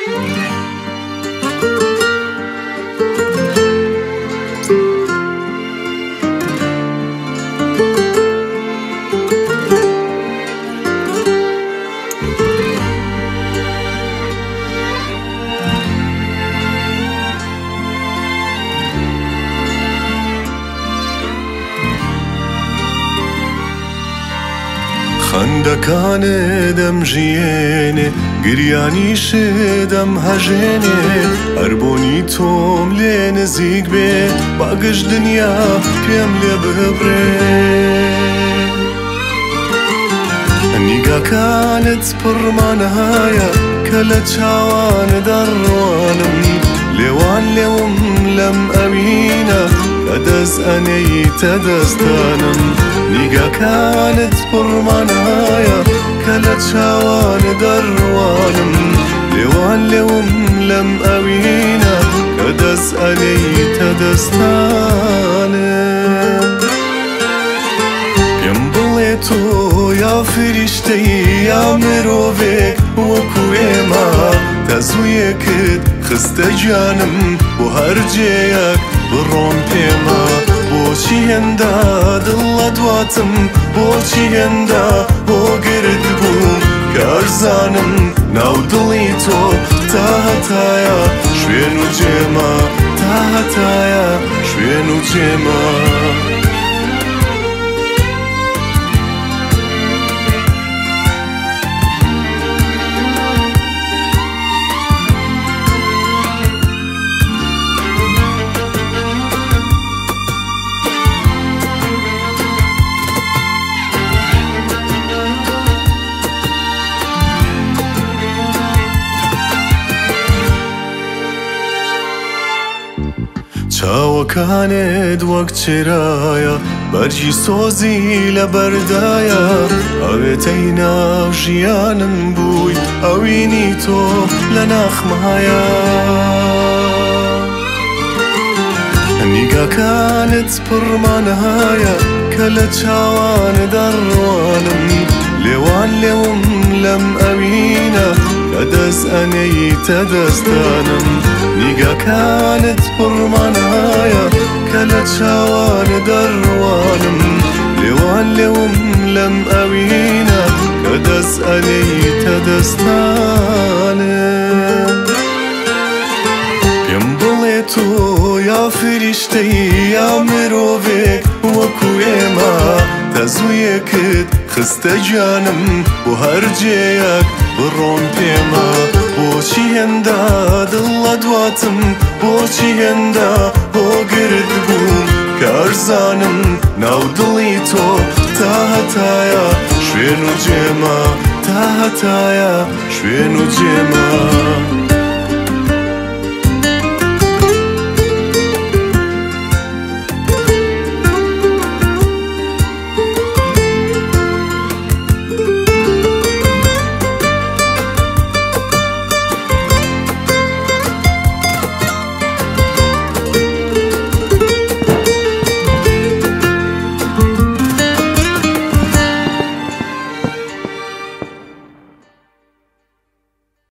خەندەکانێ دەمژیێنێ گریانیشێ دەمهەژێنێ هەر بۆنی تۆم لێ نزیک بێ باگەش دنیا پێم لێ ببڕێ نیگاکانت پڕمانەهایە کە لە چاوانەدا ڕوانم لێوان لێوم لەم ئەوینە کە دەست ئەنێیتە دەستانم نیگاکانت پڕمانەهایە کە لە چاوانەدا ڕوانم لێوان لێوم لەم ئەوینە کە دەست ئەنێیتە دەستانم پێم بڵێ تۆ یا فریشتەی یا مرۆڤێک وەکو ئێمە تەزوویەکت خستە گیانم بۆ هەر جێیەک بڕۆم پێمە بۆچی هێندا دڵ لە دواتم بۆچی هێندا بۆ گرت بووم کە ئەرزانم ناو دڵی تۆ تا هەتایە شوێن و جێمە تا هەتایە شوێن و جێمە چاوەکانت وەک چێرایە بەرگی سۆزی لە بەردایە ئەوێتەی ناو ژیانم بووی ئەوینی تۆ لە ناخمایە نیگاکانت پڕمانەهایە کە لە چاوانەدا ڕوانم لێوان لێوم لەم ئەوینە کە دەست ئەنێیتە دەستانم نیگاکانت پڕمانەهایە کە لە چاوانەدا ڕوانم لێوان لێوم لەم ئەوینە کە دەست ئەنێیتە دەستانم پێم بڵێ تۆ یا فریشتەی یا مرۆڤێک وەکو ئێمە تەزوویەکت خستە گیانم بۆ هەر جێیەک بڕۆم پێمە بۆچی هێندا دڵ لە دواتم بۆچی هێندا بۆ گرت بووم کە ئەرزانم ناو دڵی تۆ تا هەتایە شوێن و جێمە تا هەتایە شوێن و جێمە